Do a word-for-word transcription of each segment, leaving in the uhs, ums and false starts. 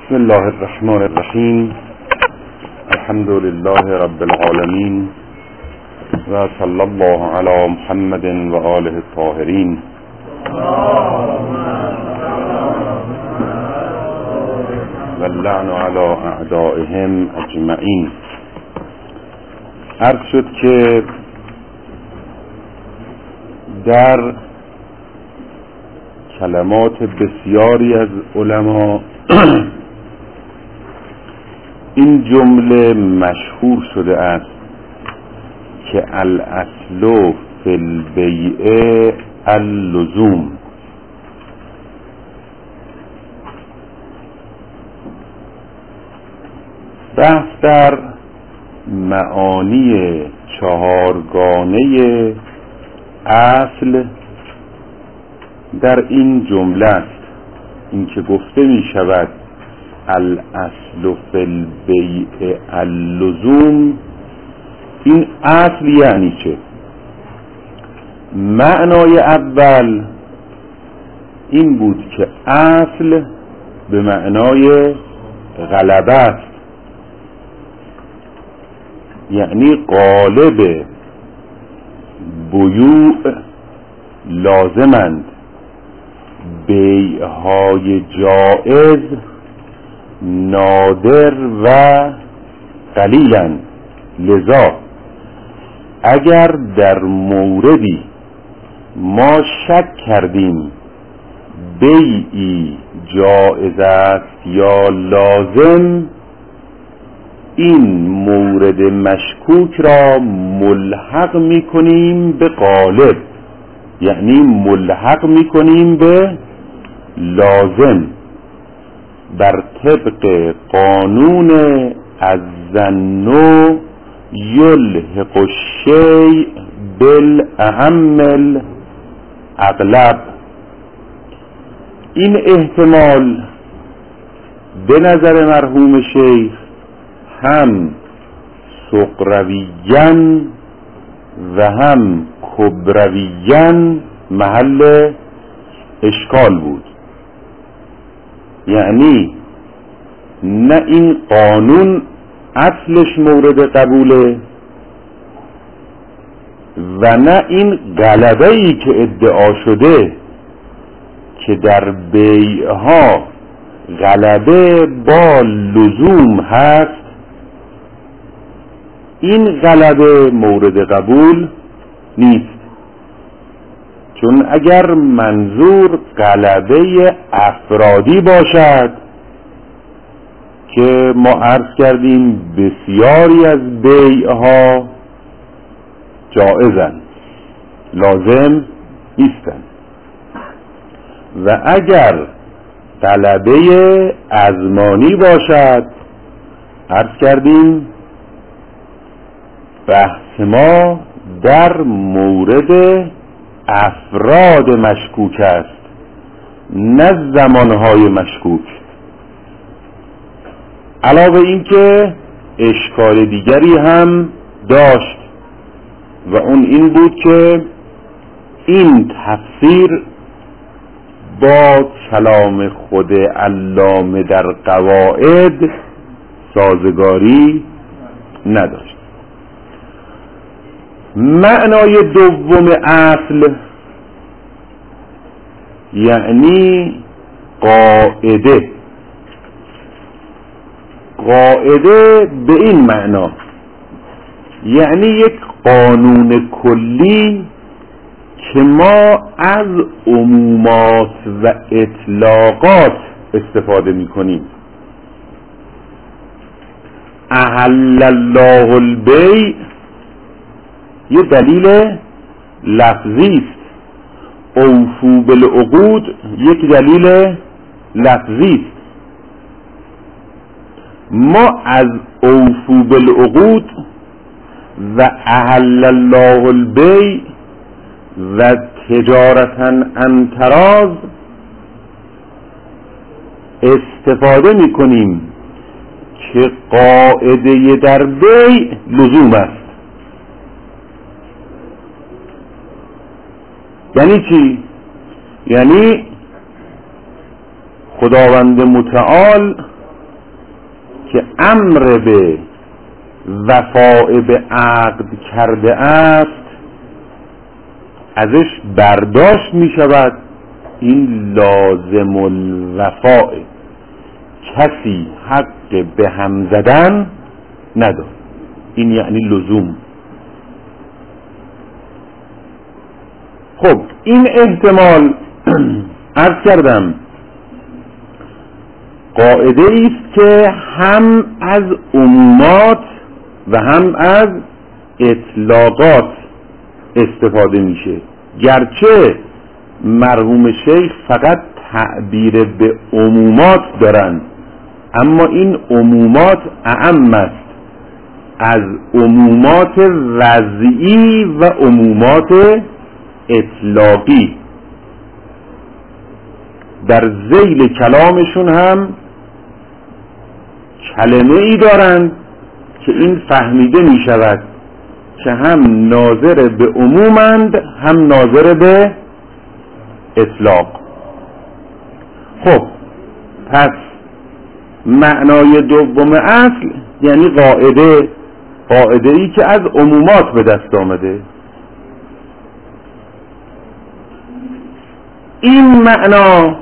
بسم الله الرحمن الرحیم. الحمد لله رب العالمین و صلی الله علی محمد و آله الطاهرین. و اللعن علی اعدائهم اجمعین. عرض شد که در کلمات بسیاری از علما این جمله مشهور شده است که الاصل فی البیع اللزوم. بحث در معانی چهارگانه اصل در این جمله است. این که گفته می شود الاصل فی البیع اللزوم، این اصل یعنی چه؟ معنای اول این بود که اصل به معنای غلبه است، یعنی غالب بیوع لازمند، بیعهای جائز نادر و قلیلن. لذا اگر در موردی ما شک کردیم بیعی جائز است یا لازم، این مورد مشکوک را ملحق میکنیم به غالب، یعنی ملحق میکنیم به لازم، بر طبق قانون الظن یلحق الشیء بالاعم الاغلب. این احتمال به نظر مرحوم شیخ هم صغرویاً و هم کبرویاً محل اشکال بود. یعنی نه این قانون اصلش مورد قبوله و نه این غلبه‌ای که ادعا شده که در بیعها غلبه با لزوم هست، این غلبه مورد قبول نیست. چون اگر منظور غلبه افرادی باشد که ما عرض کردیم بسیاری از بیعها جائزند، لازم نیستند، و اگر غلبه ازمانی باشد، عرض کردیم بحث ما در مورد افراد مشکوک است، نه زمانهای مشکوک. علاوه این که اشکال دیگری هم داشت و اون این بود که این تفسیر با کلام خود علامه در قواعد سازگاری نداشت. معنای دوم اصل یعنی قاعده. قاعده به این معنا یعنی یک قانون کلی که ما از عمومات و اطلاقات استفاده می کنیم. احل الله البیع یه دلیل لفظی است، اوفو بالعقود یک دلیل لفظی است. ما از اوفو بالعقود و احل الله البیع و تجارتا عن تراض استفاده می کنیم که قاعده در بیع لزوم است. یعنی چی؟ یعنی خداوند متعال که امر به وفاء به عقد کرده است ازش برداشت می شود این لازم الوفاء، کسی حق به هم زدن نداره. این یعنی لزوم. خب این احتمال عرض کردم قاعده است که هم از عمومات و هم از اطلاقات استفاده میشه، گرچه مرحوم شیخ فقط تعبیر به عمومات دارن، اما این عمومات اعم است از عمومات وضعی و عمومات اطلاقی. در ذیل کلامشون هم کلمه ای دارند که این فهمیده می شود که هم ناظر به عمومند هم ناظر به اطلاق. خب پس معنای دوم اصل یعنی قاعده، قاعده ای که از عمومات به دست آمده. این معنا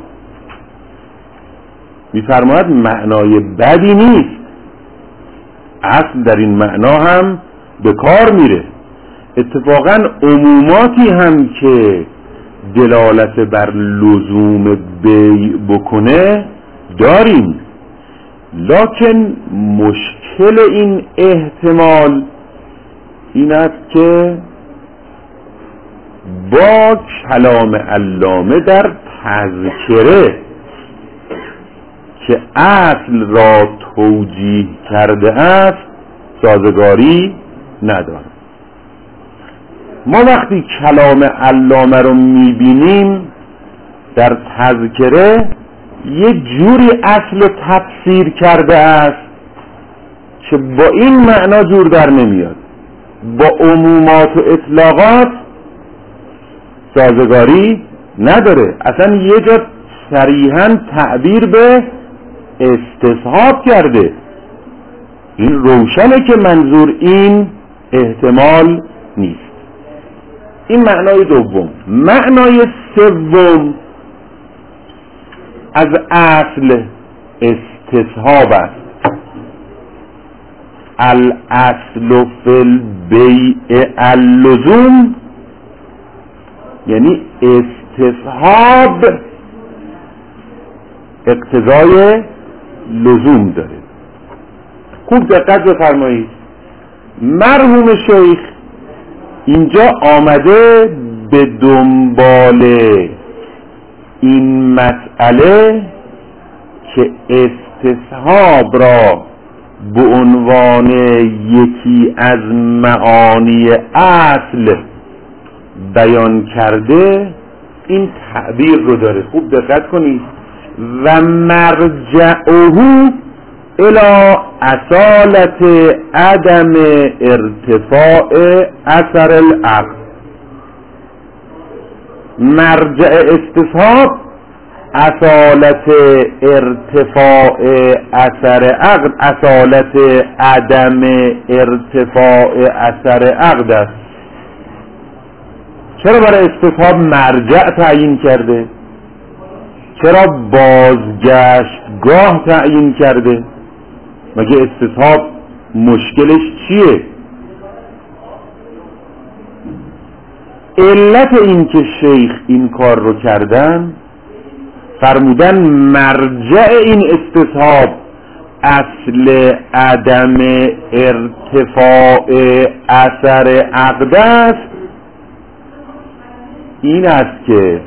می‌فرماید معنای بدی نیست، اصل در این معنا هم به کار میره. اتفاقا عموماتی هم که دلالت بر لزوم بیع بکنه داریم، لکن مشکل این احتمال این است که با کلام علامه در تذکره که اصل را توجیه کرده است سازگاری ندارد. ما وقتی کلام علامه رو میبینیم در تذکره یه جوری اصل تفسیر کرده است که با این معنا جور در نمیاد، با عمومات و اطلاقات سازگاری نداره. اصلا یه جا صریحاً تعبیر به استصحاب کرده. این روشنه که منظور این احتمال نیست. این معنای دوم. معنای سوم از اصل استصحاب است. الاصل فی البیع اللزوم، یعنی استصحاب اقتضای لزوم داره. خوب دقت بفرمایید، مرحوم شیخ اینجا آمده به دنبال این مسئله که استصحاب را به عنوان یکی از معانی اصل بیان کرده، این تعبیر رو داره. خوب دقت کنید. و مرجعه الى اصالت عدم ارتفاع اثر العقد. مرجع استصحاب اصالت ارتفاع اثر عقد، اصالت عدم ارتفاع اثر عقد است. چرا برای استصحاب مرجع تعیین کرده؟ چرا بازگشتگاه تعیین کرده؟ مگه استصحاب مشکلش چیه؟ علت این که شیخ این کار رو کردن، فرمودن مرجع این استصحاب اصل عدم ارتفاع اثر عقد است، این است که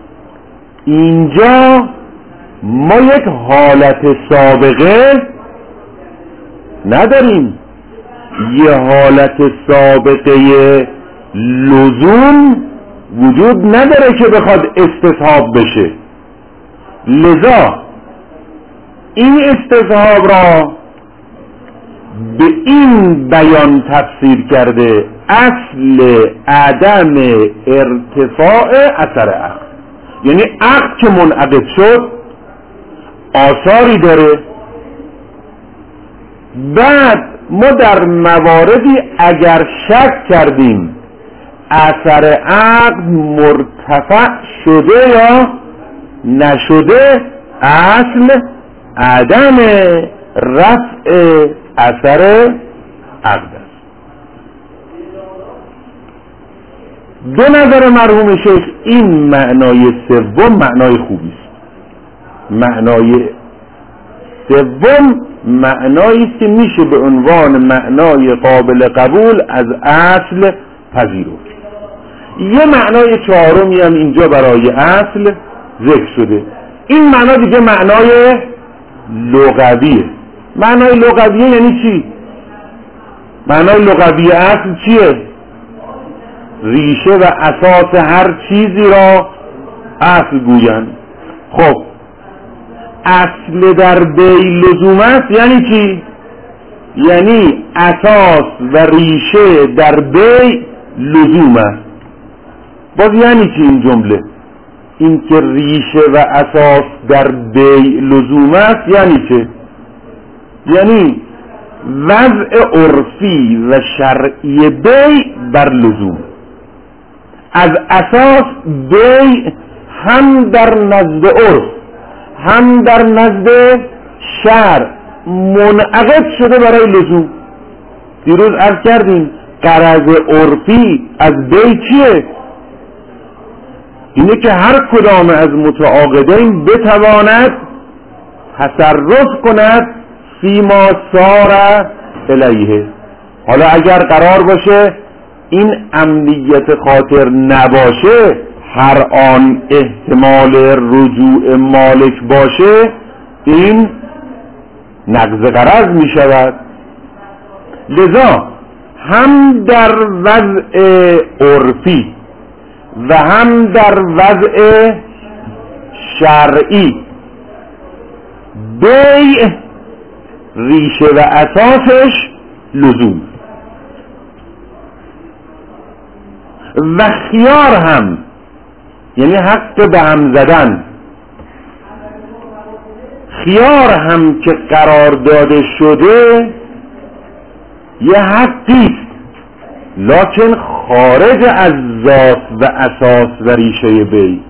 اینجا ما یک حالت سابقه نداریم، یه حالت سابقه لزوم وجود نداره که بخواد استصحاب بشه. لذا این استصحاب را به این بیان تفسیر کرده، اصل عدم ارتفاع اثر عقد، یعنی عقد که منعقد شد آثاری داره، بعد ما در مواردی اگر شک کردیم اثر عقد مرتفع شده یا نشده، اصل عدم رفع اثر عقد است. به نظر مرحوم شیخ این معنای سوم معنای خوبی است. معنای سوم معنایی است که میشه به عنوان معنای قابل قبول از اصل پذیرفت. یه معنای چهارمی هم اینجا برای اصل ذکر شده. این معنا دیگه معنای لغویه. معنای لغویه یعنی چی؟ معنای لغوی اصل چیه؟ ریشه و اساس هر چیزی را اصل گویند. خب اصل در بی لزوم است یعنی چی؟ یعنی اساس و ریشه در بی لزوم است. باز یعنی چی این جمله؟ این که ریشه و اساس در بی لزوم است یعنی چه؟ یعنی وضع عرفی و شرعی بی بر لزوم. از اساس بی هم در نزد عرف هم در نزد شرع منعقد شده برای لزوم. دیروز عرض کردیم غرض عرفی از بی چیه؟ اینه که هر کدام از متعاقدین بتواند تصرف کند فیما سار الیه. حالا اگر قرار باشه این امنیت خاطر نباشه، هر آن احتمال رجوع مالک باشه، این نقض غرض می شود. لذا هم در وضع عرفی و هم در وضع شرعی بیع ریشه و اساسش لزوم و خیار هم یعنی حق به هم زدن. خیار هم که قرار داده شده یه حقیست لکن خارج از ذات و اساس و ریشه بی.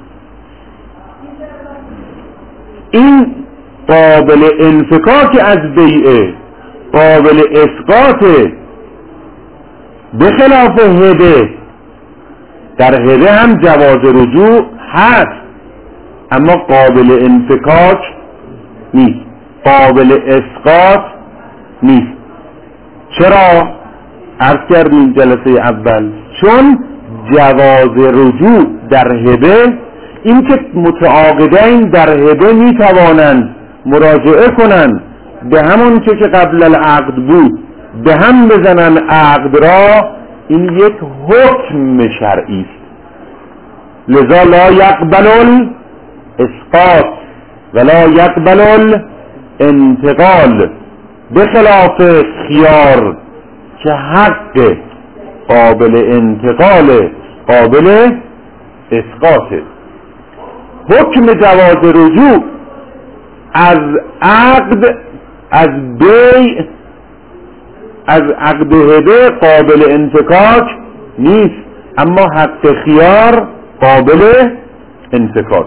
این قابل انفکاک از بیعه، قابل اسقاطه، به خلاف هبه. در هبه هم جواز رجوع هست اما قابل انفکاک نیست، قابل اسقاط نیست. چرا؟ عرض کردیم جلسه اول چون جواز رجوع در هبه، این که متعاقدین در هبه می توانند مراجعه کنند به همون که که قبل العقد بود، به هم بزنن عقد را، این یک حکم شرعی است. لذا لا یقبل الاسقاط ولا یقبل الانتقال، به خلاف خیار که حق قابل انتقال قابل اسقاطه. حکم جواز رجوع از عقد از بیع از عقد هبه قابل انفکاک نیست اما حق خیار قابل انفکاک.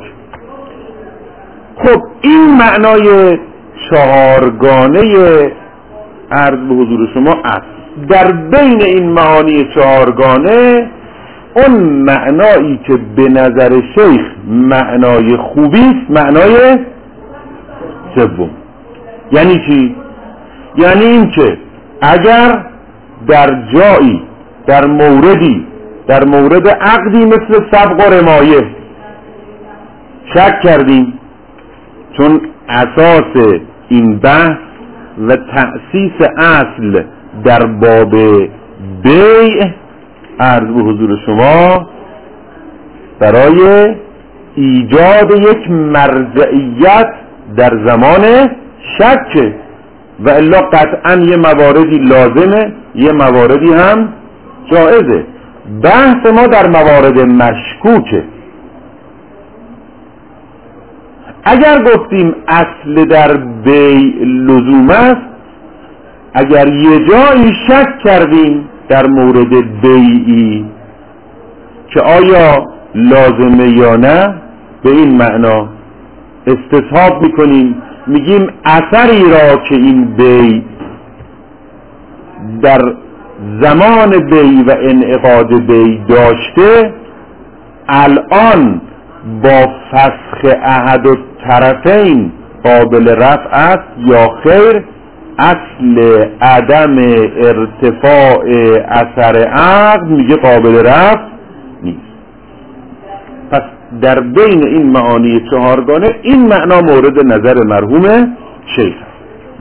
خب این معنای چهارگانه عرض به حضور شما است. در بین این معانی چهارگانه اون معنایی که به نظر شیخ معنای خوبی است معنای سوم. یعنی چی؟ یعنی این که اگر در جایی در موردی در مورد عقدی مثل سبق و رمایه شک کردیم، چون اساس این بحث و تأسیس اصل در باب بیع عرض به حضور شما برای ایجاد یک مرجعیت در زمان شک و الا قطعا یه مواردی لازمه یه مواردی هم جائزه. بحث ما در موارد مشکوکه. اگر گفتیم اصل در بیع لزوم است، اگر یه جایی شک کردیم در مورد بیعی که آیا لازمه یا نه، به این معنا استصحاب میکنیم، میگیم اثری را که این بیع در زمان بیع و انعقاد بیع داشته، الان با فسخ احد الطرفین قابل رفع است یا خیر. اصل عدم ارتفاع اثر عقد میگه قابل رفع نیست. پس در بین این معانی چهارگانه این معنا مورد نظر مرحوم شیخ است.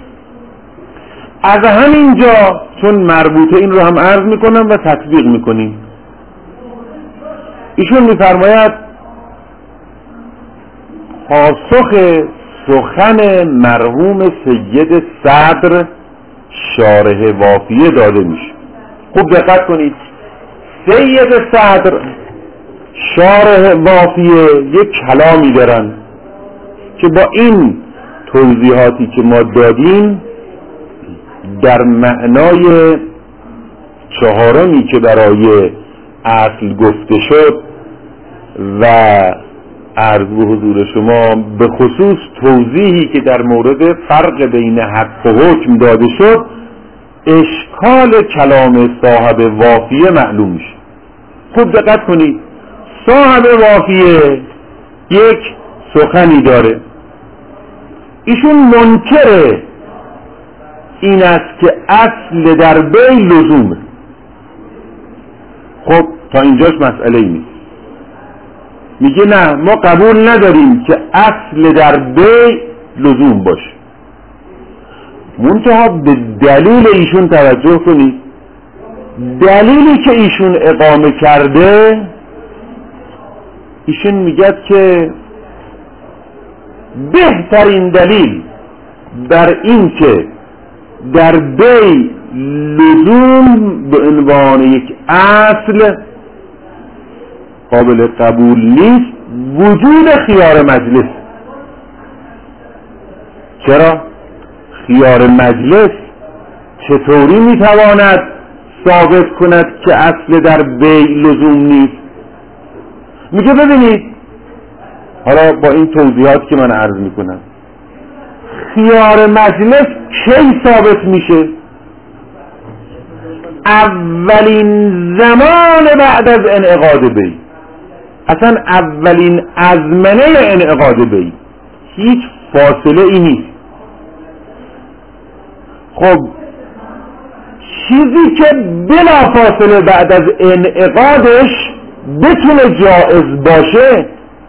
از همینجا چون مربوطه این رو هم عرض میکنم و تطبیق میکنیم. ایشون میفرماید پاسخ سخن مرحوم سید صدر شارح وافیه داده میشه. خوب دقت کنید، سید صدر شارح وافیه یک کلامی دارن که با این توضیحاتی که ما دادیم در معنای چهارمی که برای اصل گفته شد و عرض به حضور شما به خصوص توضیحی که در مورد فرق بین حق و حکم داده شد، اشکال کلام صاحب وافیه معلوم میشه. خوب دقت کنید، صاحب وافیه یک سخنی داره، ایشون منکر این است که اصل در بیع لزومه. خب تا اینجاش مسئله ای نیست. میگه نه، ما قبول نداریم که اصل در بیع لزوم باشه. منتها به دلیل ایشون توجه کنید. دلیلی که ایشون اقامه کرده، ایشون میگه که بهترین دلیل بر این که در بیع لزوم به عنوان یک اصل قابل قبول نیست وجود خیار مجلس. چرا؟ خیار مجلس چطوری میتواند ثابت کند که اصل در بیع لزوم نیست؟ میگه ببینید، حالا با این توضیحات که من عرض میکنم، خیار مجلس کی ثابت میشه؟ اولین زمان بعد از انعقاد بیع. اصلا اولین ازمنه انعقاد بیع، هیچ فاصله ای نیست. خب چیزی که بلا فاصله بعد از انعقادش بتونه جائز باشه،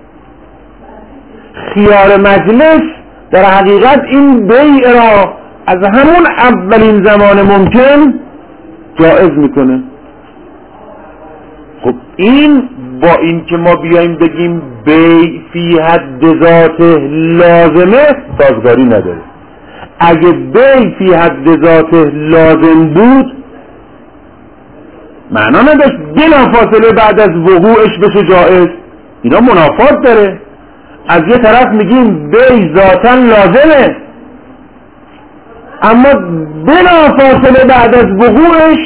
خیار مجلس در حقیقت این بیع را از همون اولین زمان ممکن جائز میکنه. خب این با این که ما بیایم بگیم بیع فی حد ذاته لازمه سازگاری نداره. اگه بیع فی حد ذاته لازم بود معنا نداشت بلا فاصله بعد از وقوعش بشه جائز. اینا منافات داره. از یه طرف میگیم بیع ذاتاً لازمه، اما بلا فاصله بعد از وقوعش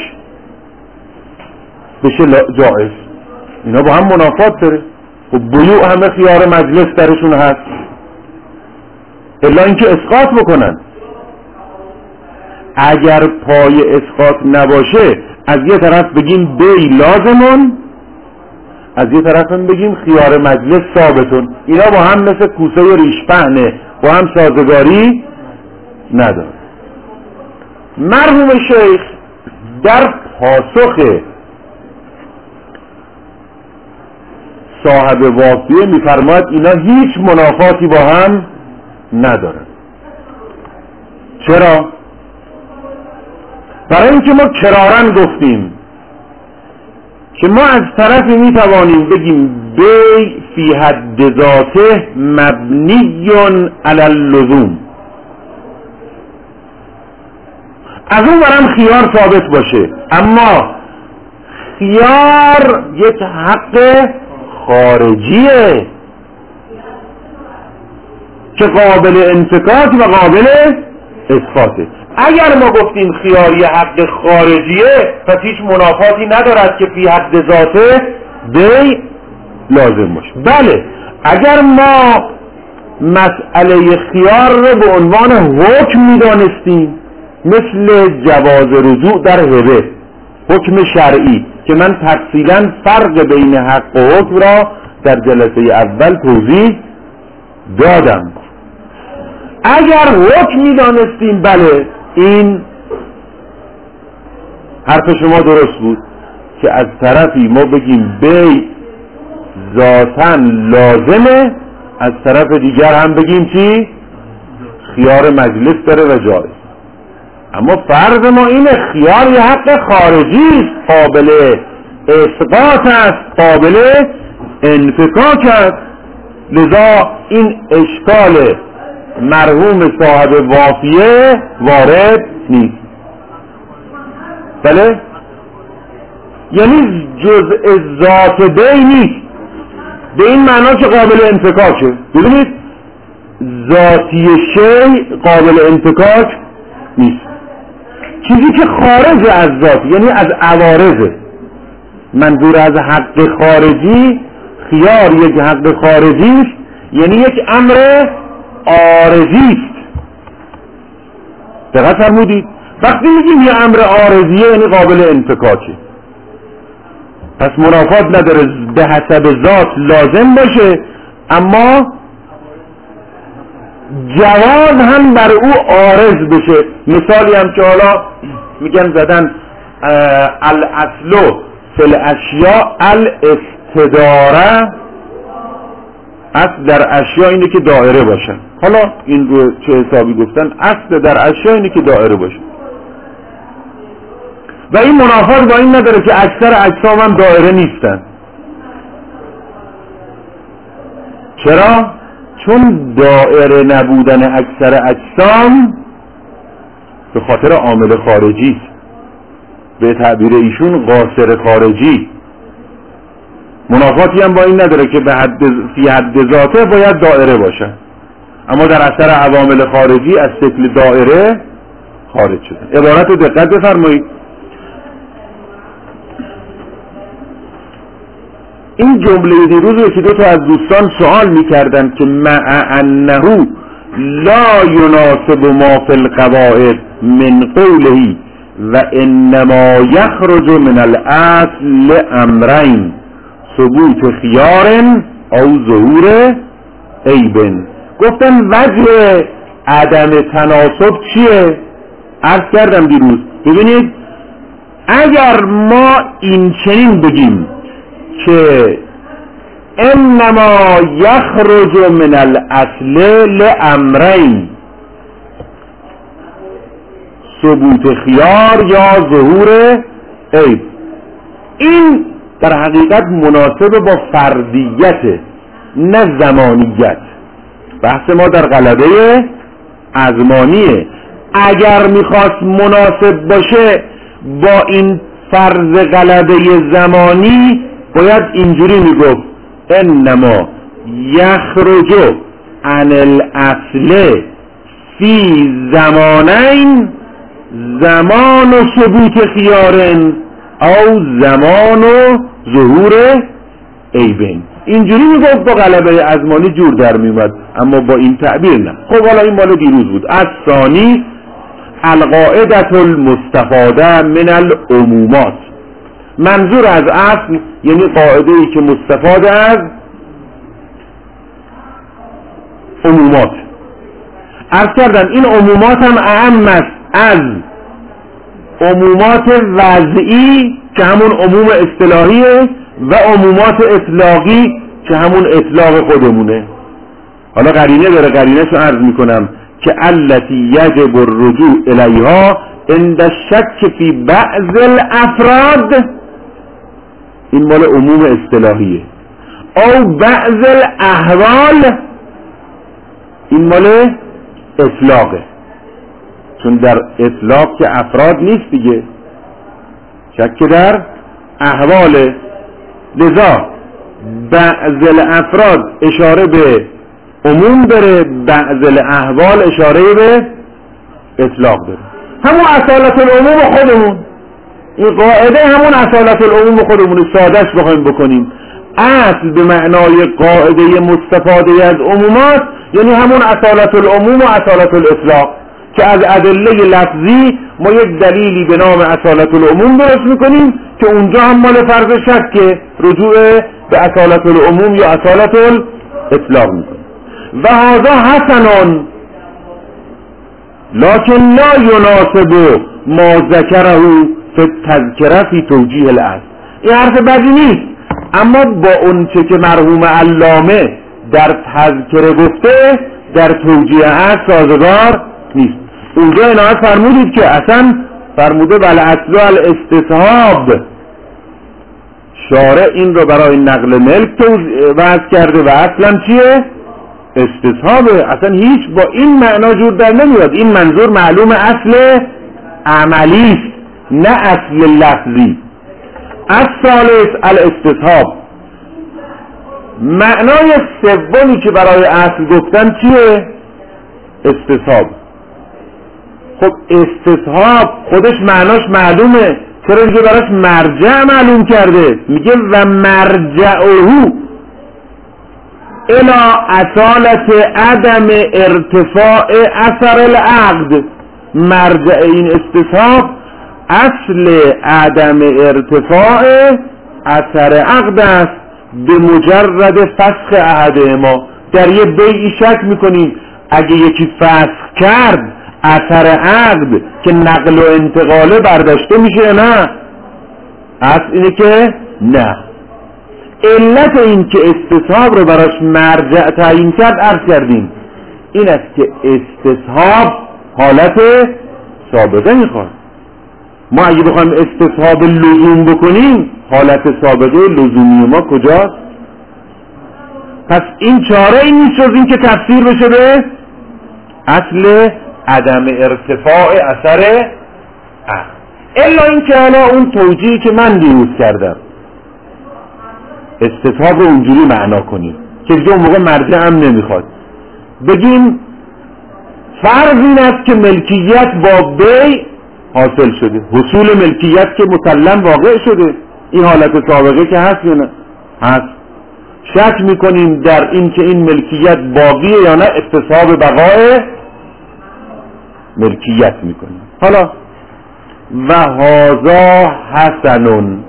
بشه جائز. اینا با هم منافات داره. و بیوع همه خیار مجلس درشون هست، الا اینکه اسقاط بکنن. اگر پای اسقاط نباشه از یه طرف بگیم بیع لازمون، از یه طرف هم بگیم خیار مجلس ثابتون. اینا با هم مثل کوسه ریش پهنه، با هم سازگاری نداره. مرحوم شیخ در پاسخ صاحب وافیه میفرماید اینا هیچ منافاتی با هم ندارن. چرا؟ برای اینکه ما کرارن گفتیم که ما از طرفی میتوانیم بگیم بیع فی حد ذاته مبنی علی اللزوم، از اون برم خیار ثابت باشه، اما خیار یک حق خارجیه که قابل انفکاک و قابل اسقاطه. اگر ما گفتیم خیاری حق خارجیه پس هیچ منافاتی ندارد که فی حد ذاته بی لازم باشه. بله اگر ما مسئله خیار رو به عنوان حکم میدانستیم مثل جواز رجوع در هبه، حکم شرعی که من تفصیلا فرق بین حق و حکم را در جلسه اول توضیح دادم، اگر حکم میدانستیم بله این حرف شما درست بود که از طرفی ما بگیم بی ذاتاً لازمه، از طرف دیگر هم بگیم چی؟ خیار مجلس داره و جایز. اما فرض ما اینه خیار یه حق خارجی است، قابل اسقاط است، قابل انفکاک است، لذا این اشکال مرحوم صاحب وافیه وارد نیست. بله؟ یعنی جزء ذات بی نیست به این معنا که قابل انفکاکه. ببینید ذاتی شی قابل انفکاک نیست، چیزی که خارج از ذات یعنی از عوارضه. منظور از حق خارجی خیار یک حق خارجی است، یعنی یک امر عارضی است. دقت فرمودید؟ وقتی میگیم یه امر عارضیه یعنی قابل انفکاکه، پس منافات نداره به حسب ذات لازم باشه، اما جواز هم بر او عارض بشه. مثالی هم که حالا میگن زدن الاصل فی الاشیاء الاستداره، اصل در اشیاء اینه که دائره باشن. حالا این رو چه حسابی گفتن؟ اصل در اشیاء اینه که دائره باشن و این منافات با این نداره که اکثر اجسام هم دائره نیستن. چرا؟ چون دائره نبودن اکثر اجسام به خاطر عامل خارجی است، به تعبیر ایشون قاصر خارجی. منافاتی هم با این نداره که به حد فی حد ذاته باید دائره باشه، اما در اثر عوامل خارجی از شکل دائره خارج شده. عبارت رو دقت بفرمایید. این جمله دیروز رو که دو تا از دوستان سوال میکردن که مع انه لا یناسب ما فی القواعد من قوله و انما یخرج من الاصل امرین ثبوت خیار او ظهور عیب. گفتن وجه عدم تناسب چیه؟ عرض کردم دیروز. ببینید اگر ما این چنین بگیم که انما یخرج من الاصل لامرین ثبوت خیار یا ظهور عیب، این در حقیقت مناسب با فردیت نه زمانیت. بحث ما در غلبه ازمانیه. اگر میخواست مناسب باشه با این فرض غلبه زمانی باید اینجوری میگفت انما یخرج عن الاصل فی زمانین زمان و ثبوت خیارن او زمان و ظهور عیبین. اینجوری میگفت با غلبه ازمانی جور در میومد، اما با این تعبیر نه. خب حالا این مال دیروز بود. از ثانی القاعدة المستفاده من العمومات، منظور از اصل یعنی قاعده ای که مستفاده از عمومات. عرض کردم این عمومات هم اهم است از عمومات وضعی که همون عموم اصطلاحیه و عمومات اطلاقی که همون اطلاق خودمونه. حالا قرینه داره، قرینه شو عرض میکنم که التی یجب الرجوع الیها عند الشک فی بعض الافراد، این مال عموم اصطلاحیه، او بعض الاحوال، این مال اطلاقه. چون در اطلاق که افراد نیست دیگه، شک در احواله. لذا بعض الافراد اشاره به عموم داره، بعض الاحوال اشاره به اطلاق داره. همون اصالت العموم خودمون، این قاعده همون اصالت العموم خودمون سادهش بخوایم بکنیم. اصل به معنای قاعده مستفاده از عمومات یعنی همون اصالت العموم و اصالت الاطلاق که از ادله لفظی ما یک دلیلی به نام اصالت العموم درست میکنیم که اونجا هم مال فرض شک رجوع به اصالت العموم یا اصالت الاطلاق میکنیم. و هذا حسن لكن لا يناسب ما ذکره فی التذکره فی توجیه الاصل. این حرف بدی نیست، اما با اون چه که مرحوم علامه در تذکره گفته در توجیه اصل سازگار نیست. اونجا عنایت فرمودید که اصلا فرموده بل اصل الاستصحاب، شارع این رو برای نقل ملک وضع کرده و اصلا چیه؟ استصحابه. اصلا هیچ با این معنا جور در نمیاد. این منظور معلوم اصل عملی است نه اصل لفظی. الثالث الاستصحاب، معنای سومی که برای اصل گفتن چیه؟ استصحاب. خب استصحاب خودش معناش معلومه، چرا دیگه براش مرجع معلوم کرده؟ میگه و مرجعه الى اصالت عدم ارتفاع اثر العقد. مرجع این استصحاب اصل عدم ارتفاع اثر عقد است به مجرد فسخ احدهما. در یه بیعی شک میکنیم اگه یکی فسخ کرد اثر عقد که نقل و انتقاله برداشته میشه نه؟ اصل اینه که نه. علت این که استصحاب رو براش مرجع تعیین کرد عرض کردیم این است که استصحاب حالت سابقه میخواد. ما اگه بخوایم استصحاب لزوم بکنیم حالت سابقه لزومی ما کجاست؟ پس این چاره این نیست جز این که تفسیر بشه به اصل عدم ارتفاع اثر عقد. الا این که حالا اون توجیهی که من دیروز کردم استصحاب رو اونجوری معنا کنیم که دیگه اون موقع مرجع هم نمیخواد. بگیم فرض این است که ملکیت با بی حاصل شده، حصول ملکیت که مسلم واقع شده، این حالت سابقه که هست یا نه؟ هست. شک میکنیم در این که این ملکیت باقیه یا نه، استصحاب بقای ملکیت میکنیم. حالا و هذا حسنون،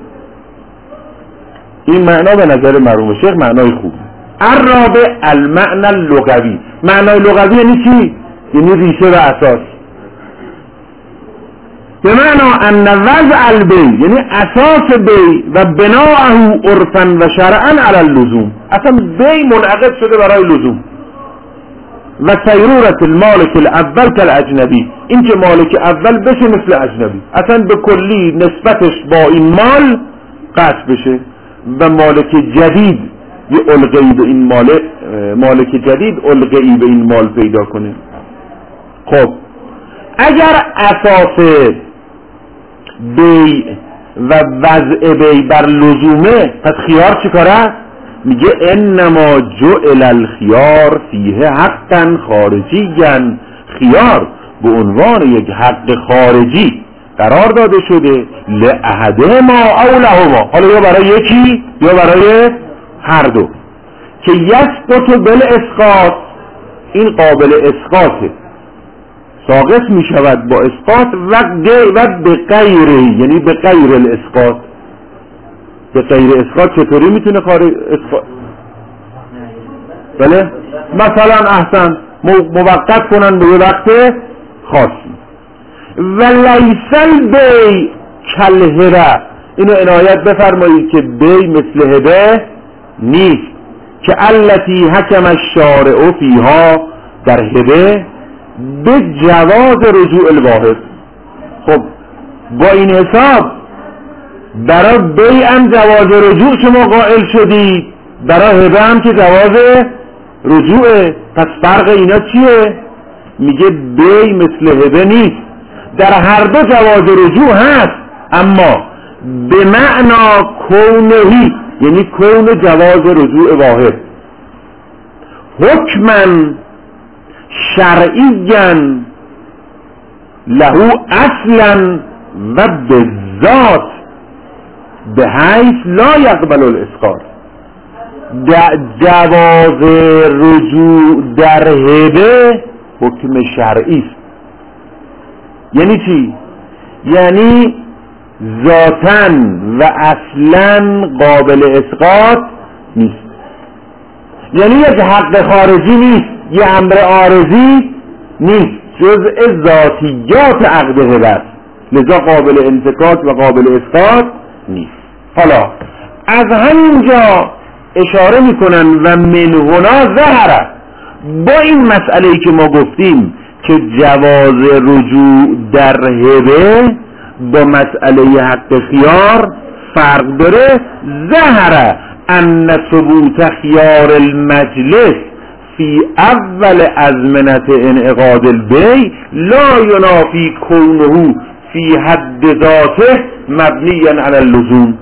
این معنا به نظر مرحوم شیخ معنای خوب. الرابع المعنى اللغوی. معنای لغوی یعنی چی؟ یعنی ریشه و اساس. به معنا ان وضع البی یعنی اساس بی و بناءه عرفا و شرعا علی اللزوم. اصلا بی منعقد شده برای لزوم. و سیرورت المالک الاول کالاجنبی، این که مالک اول بشه مثل اجنبی، اصلا به کلی نسبتش با این مال قطع بشه و مالک جدید یه علقه‌ای به این مالک مالک جدید علقه‌ای به این مال پیدا کنه. خب اگر اساس بی و وضع بی بر لزومه پس خیار چیکاره؟ میگه انما جعل الخیار فیه حقا خارجیًا، خیار به عنوان یک حق خارجی قرار داده شده لأحدهما او لهما، حالا یا برای یکی یا برای هر دو، که یسقط بالاسقاط، این قابل اسقاطه، ساقط می شود با اسقاط و به غیر، یعنی به غیر الاسقاط. به غیر اسقاط چطوری میتونه خارج اسقاط؟ بله مثلا احسن موقت کنن به وقت خاصی. و لیسل بی کالهبه، اینو عنایت بفرمایید که بی مثل هبه نیست، که التی حکم الشارع فیها، در هبه به جواز رجوع الواهب. خب با این حساب برای بی هم جواز رجوع شما قائل شدید، برای هبه هم که جواز رجوعه، پس فرق اینا چیه؟ میگه بی مثل هبه نیست، در هر دو جواز رجوع هست، اما به معنا کونهی، یعنی کون جواز رجوع واحد، حکمن شرعیًا لهو اصلا و به ذات به حیث لا یقبل الاسقاط. جواز رجوع در هبه حکم شرعی است. یعنی چی؟ یعنی ذاتاً و اصلاً قابل اسقاط نیست. یعنی یک حق خارجی نیست، یه امر عارضی نیست، جزء ذاتیات عقد هبه است، لذا قابل انفکاک و قابل اسقاط نیست. حالا از همینجا اشاره میکنن و من هنا ظهر، با این مسئله‌ای که ما گفتیم که جواز رجوع در هبه با مسئله حق خیار فرق داره، ظهر ان ثبوت خیار المجلس فی اول ازمنه انعقاد البیع لا ینافی کونه فی حد ذاته مبنیا علی اللزوم.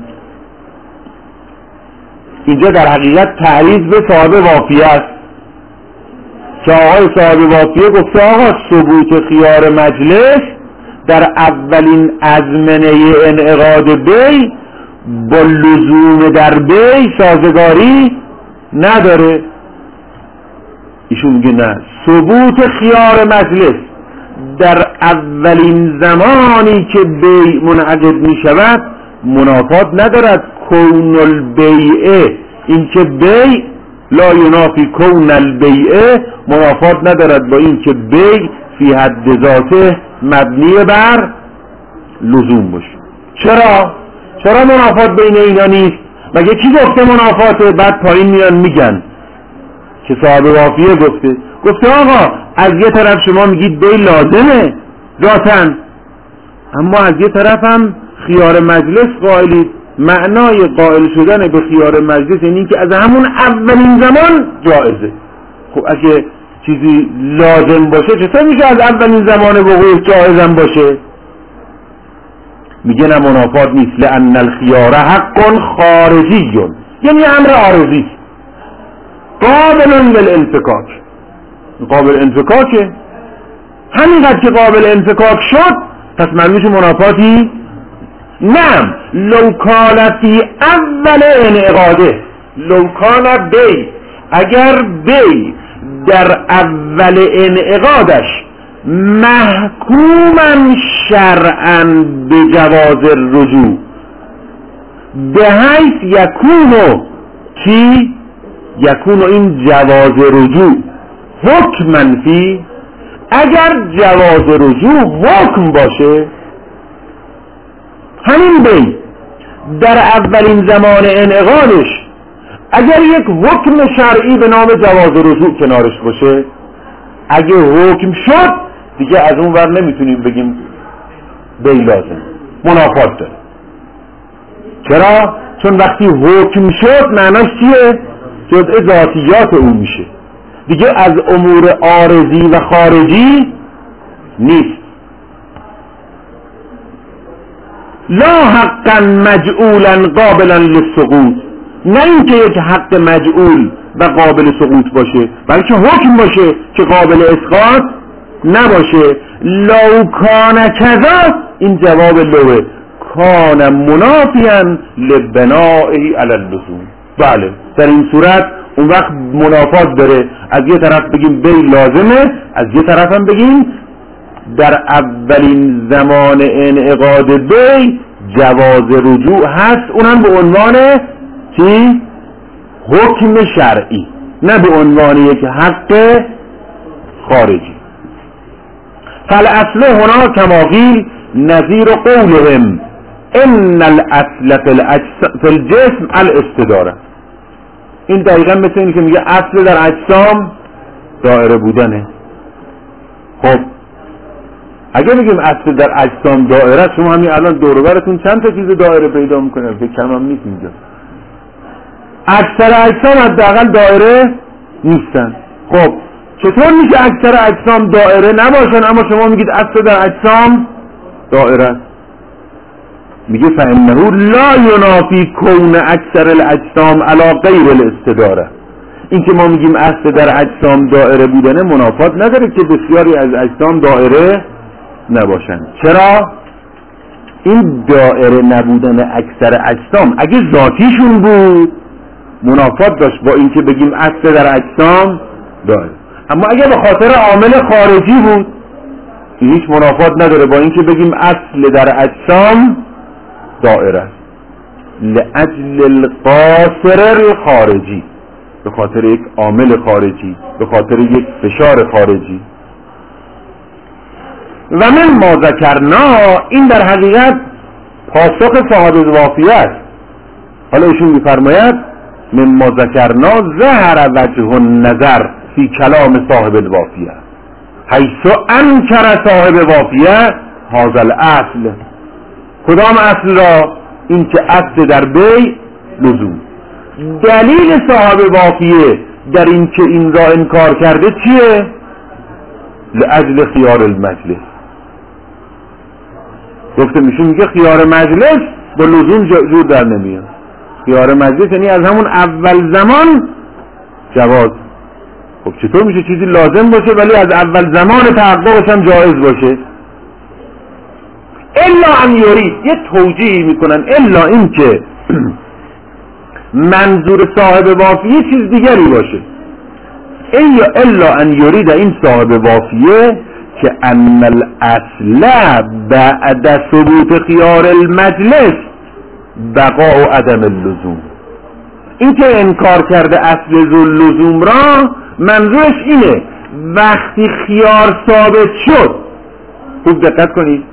اینجا در حقیقت تعریض به صاحب وافیه است که آقای صاحب وافیه گفته آقا ثبوت خیار مجلس در اولین ازمنه انعقاد بیع با لزوم در بیع سازگاری نداره. ایشون میگه نه، ثبوت خیار مجلس در اولین زمانی که بیع منعقد می شود منافات ندارد کون البیعه، این که بیع لا ینافی کون البیعه منافات ندارد با این که بیع فی حد ذاته مبنی بر لزوم باشه. چرا؟ چرا منافات بین اینا نیست؟ مگه کی گفته منافاته؟ بعد پایین میان میگن که صاحب وافیه گفته گفته آقا از یه طرف شما میگید بیع لازمه ذاتن، اما از یه طرف هم خیار مجلس قائلید. معنای قائل شدن به خیار مجلس یعنی که از همون اولین زمان جائزه. خب اگه چیزی لازم باشه چطور میشه از اولین زمان وقوع جائزم باشه؟ میگه نه، منافات نیست. لأن الخیار حق خارجی، یعنی امر عارضی قابل للانفکاک، قابل انفکاکه. همینقدر که قابل انفکاک شد پس معنیش منافاتی نعم. لو کان فی اول انعقاده، لو کان بی، اگر بی در اول انعقادش محکوما شرعا به جواز الرجوع به حیث یکونو چی؟ یکونو این جواز رجوع حکما فی، اگر جواز رجوع حکم باشه، همین بی در اولین زمان انعقادش اگر یک حکم شرعی به نام جواز رجوع کنارش باشه، اگه حکم شد دیگه از اون ور نمیتونیم بگیم بی لازم، منافات داره. چرا؟ چون وقتی حکم شد معناش چیه؟ جزء ذاتیات اون میشه، دیگه از امور عارضی و خارجی نیست. لا حقا مجعولا قابلا للسقوط، نه اینکه یک حق مجعول و قابل سقوط باشه، بلکه حکم باشه که قابل اسقاط نباشه. لو کان کذا، این جواب لوه، کان منافیا لبنائه علی اللزوم. بله در این صورت اون وقت منافات داره، از یه طرف بگیم بی لازمه، از یه طرف هم بگیم در اولین زمان انعقاد بی جواز رجوع هست، اونم به عنوان چی؟ حکم شرعی، نه به عنوان یک حق خارجی. فالاصل هنا کما قیل نظیر قولهم ان الاصل فی الجسم الاستداره. این دقیقا مثل اینی که میگه اصل در اجسام دائره بودنه. خب اگه بگیم اصل در اجسام دائره، شما همین الان دور و برتون چند تا چیز دائره پیدا میکنه که کم هم نیست اینجا. اکثر اجسام حداقل دائره نیستن. خب چطور میشه اکثر اجسام دائره نباشن اما شما میگید اصل در اجسام دائره؟ میگه فانه لا ینافی کون اکثر الاجسام علی غیر الاستداره. این که ما میگیم اصل در اجسام دائره بودنه منافات نداره که بسیاری از اجسام دائره نباشند. چرا؟ این دائره نبودن اکثر اجسام اگه ذاتیشون بود منافات داشت با اینکه بگیم اصل در اجسام داره، اما اگه به خاطر عامل خارجی بود این هیچ منافات نداره با اینکه بگیم اصل در اجسام دائره لأجل القاصر الخارجی، به خاطر یک عامل خارجی، به خاطر یک فشار خارجی. و من ما ذکرنا، این در حقیقت پاسخ صاحب الوافیه است. حالا ایشون میفرماید من ما ذکرنا ظهر وجه النظر فی کلام صاحب الوافیه حیث انکر صاحب وافیه هذا الاصل. کدام اصل را؟ این که اصل در بی لزوم. دلیل صاحب وافیه در این که این را انکار کرده چیه؟ لأجل خیار المجلس. گفته میشه میگه خیار مجلس با لزوم جور در نمیاد. خیار مجلس یعنی از همون اول زمان جواز. خب چطور میشه چیزی لازم باشه ولی از اول زمان تحققش هم جایز باشه؟ الا ان یرید، یه توجیه میکنن الا این که منظور صاحب وافیه چیز دیگری باشه. الا الا ان یرید، این صاحب وافیه که ان الاصل بعد ثبوت خیار المجلس بقاء عدم اللزوم. این که انکار کرده اصل لزوم را منظورش اینه وقتی خیار ثابت شد، خوب دقت کنید،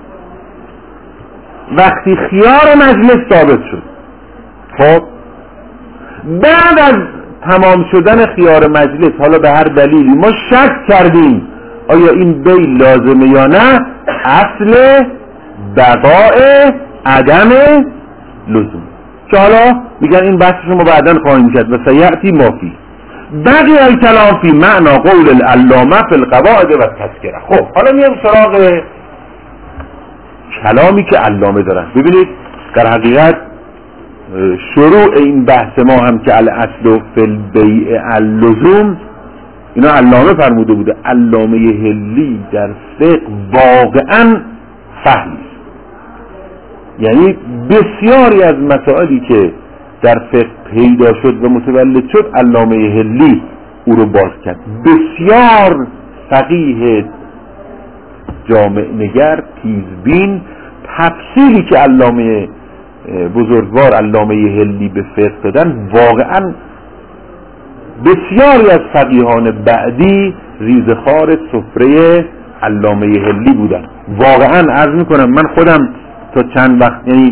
وقتی خیار مجلس ثابت شد، خب بعد از تمام شدن خیار مجلس حالا به هر دلیلی ما شک کردیم آیا این بی لازمه یا نه، اصل بقاء عدم لزوم که حالا میگن این بحث شما بعداً خواهیم کرد و سیأتی ما فی بقی الکلام فی معنا قول العلامه فی القواعد و التذکره. خب حالا میام سراغ کلامی که علامه دارن. ببینید در حقیقت شروع این بحث ما هم که الاصل فی البیع اللزوم اینا علامه فرموده بوده. علامه هلی در فقه واقعا فهم، یعنی بسیاری از مسائلی که در فقه پیدا شد و متولد شد علامه هلی او رو باز کرد. بسیار فقیه جامع نگر تیزبین، تفسیری که علامه بزرگوار علامه هلی به فقه دادن واقعا بسیاری از فقیهان بعدی ریزخوار سفره علامه هلی بودن. واقعا عرض میکنم من خودم تا چند وقت، یعنی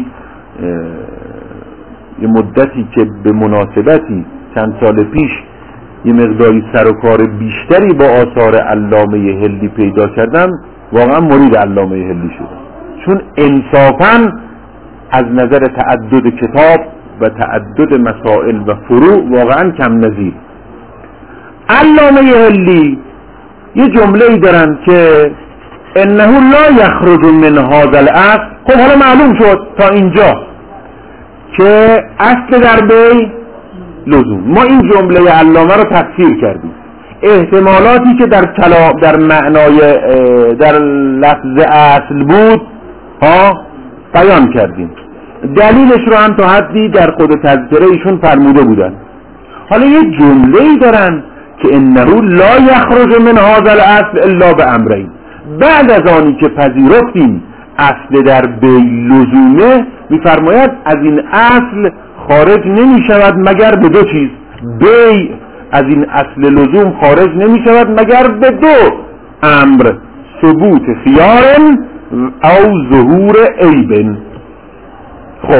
یه مدتی که به مناسبتی چند سال پیش یه مقداری سر و کار بیشتری با آثار علامه هلی پیدا کردم، واقعا مرید علامه هلی شدم، چون انصافاً از نظر تعدد کتاب و تعدد مسائل و فروع واقعا کم نظیر. علامه هلی یه جمله‌ای دارن که انه لا یخرج من هذا الاصل. خب حالا معلوم شد تا اینجا که اصل در بی لزوم. ما این جمله علامه رو تفسیر کردیم، احتمالاتی که در کلام در معنای در لفظ اصل بود ها بیان کردیم، دلیلش رو هم تا حدی در خود تذکره ایشون فرموده بودن. حالا یه جمله‌ای دارن که انه لا یخرج من هذا الاصل الا بامرین. بعد از آنی که پذیرفتیم اصل در بی لزومه، میفرماید از این اصل خارج نمی شود مگر به دو چیز. بی از این اصل لزوم خارج نمی شود مگر به دو امر: ثبوت خیار او ظهور عیب. خب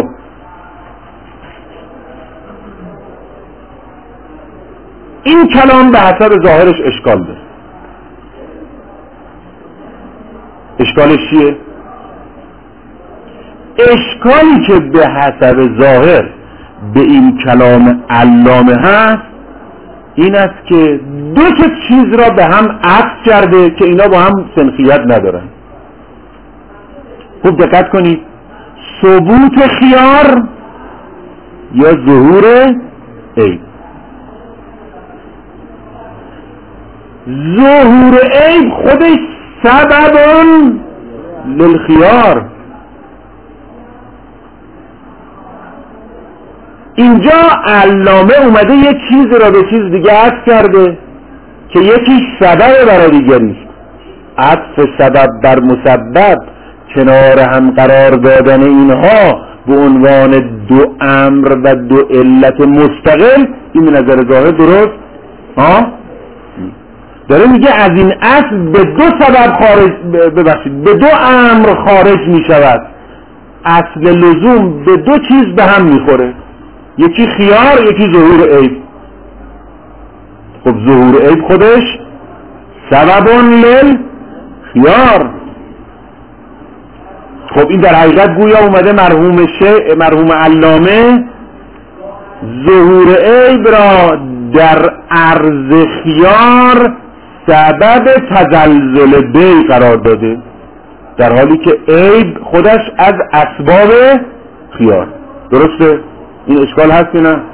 این کلام به حسب ظاهرش اشکال داره. اشکالش چیه؟ اشکالی که به حسب ظاهر به این کلام علامه هست این است که دو تا چیز را به هم عطف کرده که اینا با هم سنخیت ندارن. خوب دقت کنید، ثبوت خیار یا ظهور عیب. ظهور عیب خودش سبب للخیار. اینجا علامه اومده یه چیز را به چیز دیگه عطف کرده که یکیش سبب برای دیگریست. عطف سبب بر مسبب کنار هم قرار دادن اینها به عنوان دو امر و دو علت مستقل، این به نظر ظاهر درست ها داره میگه از این اصل به دو سبب خارج ببخشید به دو امر خارج میشود. اصل لزوم به دو چیز به هم میخوره، یکی خیار یکی ظهور عیب. خب ظهور عیب خودش سبب لل خیار. خب این در حقیقت گویا اومده مرحوم شه مرحوم علامه ظهور عیب را در عرض خیار سبب تزلزل بی قرار داده، در حالی که عیب خودش از اسباب خیار. درسته؟ این اشکال هست یا نه؟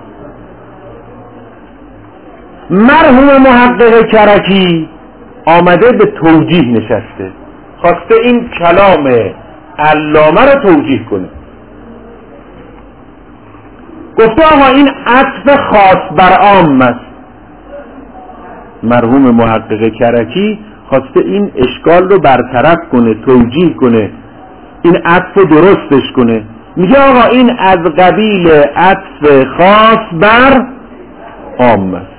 مرحوم محقق کرکی آمده به توجیه نشسته، خواسته این کلام علامه را توجیه کنه. گفته آقا این عطف خاص بر عام است. مرحوم محقق کرکی خواسته این اشکال رو برطرف کنه، توجیه کنه، این عطف رو درستش کنه. میگه آقا این از قبیل عطف خاص بر عام است.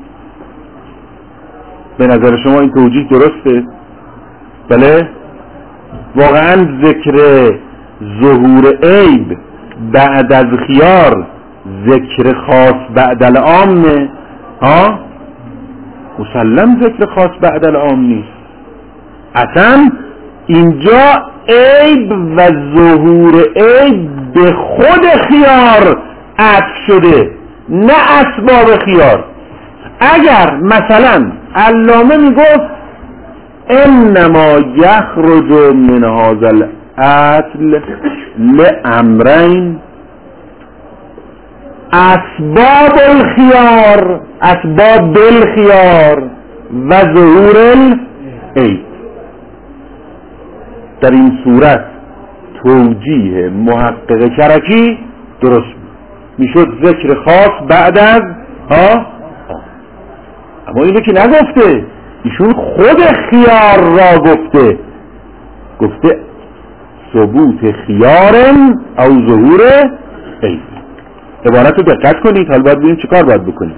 به نظر شما این توجیه درسته؟ بله؟ واقعا ذکر ظهور عیب بعد از خیار ذکر خاص بعد العام ها؟ مسلم ذکر خاص بعد العام نیست. اصلا اینجا عیب و ظهور عیب به خود خیار عطف شده، نه اسباب خیار. اگر مثلا علامه میگفت انما یخرج من هذا الاصل لامرین، اسباب الخيار اسباب الخيار و ظهور العیب، در این صورت توجیه محقق کرکی درست میشد، ذکر خاص بعد از ها. اما اینو که نگفته، ایشون خود خیار را گفته، گفته ثبوت خیارن او ظهور عیب. عبارت رو دقت کنید، حالا باید ببینیم چه کار باید بکنید.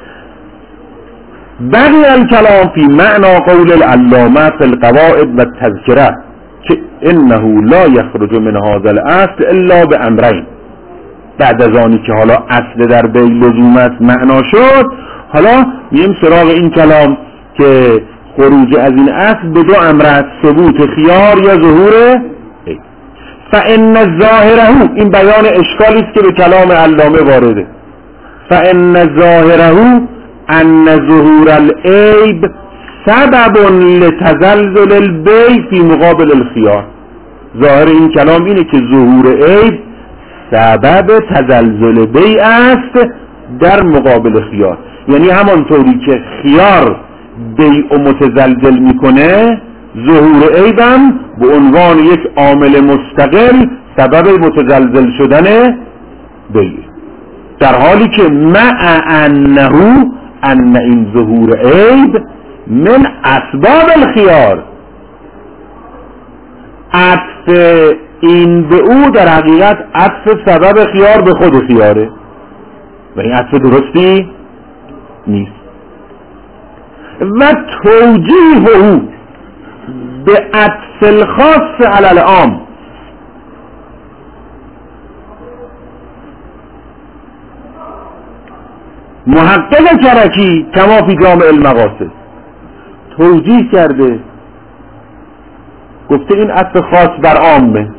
بقی الکلام فی معنا قول العلامه فی القواعد و التذکره که انه لا یخرج من هذا الاصل الا بامرین. بعد از آنی که حالا اصل در بی لزومت معنا شد، حالا مییم سراغ این کلام که خروج از این اصل به دو امر است، ثبوت خیار یا ظهور عیب. فان ظاهره، این بیان اشکالی است که به کلام علامه وارده، فان ظاهره ان ظهور العیب سبب لتزلزل البی فی مقابل الخیار. ظاهر این کلام اینه که ظهور عیب سبب تزلزل بی است در مقابل خیار، یعنی همانطوری که خیار بیع متزلزل میکنه، ظهور عیبم به عنوان یک عامل مستقل سبب متزلزل شدن بیع، در حالی که مع انه ان این ظهور عیب من اسباب الخیار. عطف این به او در حقیقت عطف سبب خیار به خود خیاره و این عطف درستی نیست. و توجیه او به عطف الخاص علی العام، محقق کرکی کما فی جامع المقاصد توجیه کرده، گفته این عطف خاص بر عامه.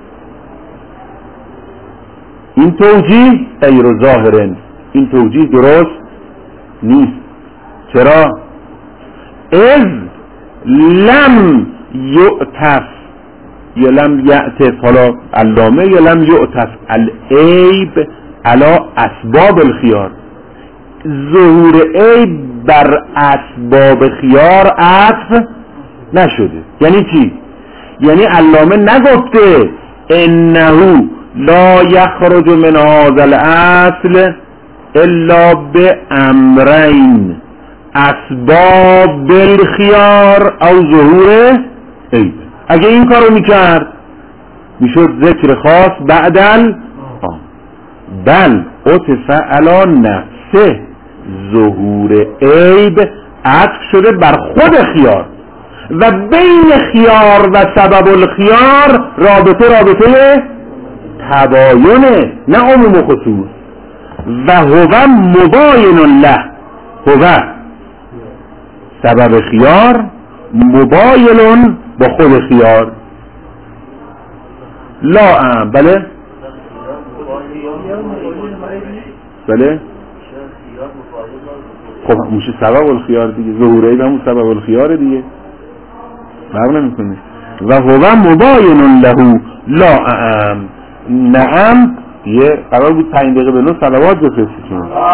این توجیه غیر ظاهرن، این توجیه درست نیست. چرا؟ اذ لم یعطف یا لم یعطف، حالا علامه یا لم یعطف العیب علی اسباب الخیار، ظهور عیب بر اسباب خیار عطف نشده. یعنی چی؟ یعنی علامه نگفته انه لا یخرج من هذا الاصل الا به امرین اسباب الخیار او ظهور عیب. اگه این کارو میکرد میشد ذکر خاص بعدل آم بل عطف علی نفسه ظهور عیب عطف شده بر خود خیار و بین خیار و سبب الخیار رابطه رابطه تباینه نه عموم و خصوص. و هو مباین له، هو سبب خیار مباین با خود خیار. لا ام بله بله خب میشه سبب الخیار دیگه، ظهور عیب همون سبب الخیار دیگه فرق نمیکنه. و هو مباین له لا ام، نعم یه قرار بود پنج دقیقه به نو صلوات بفرستید.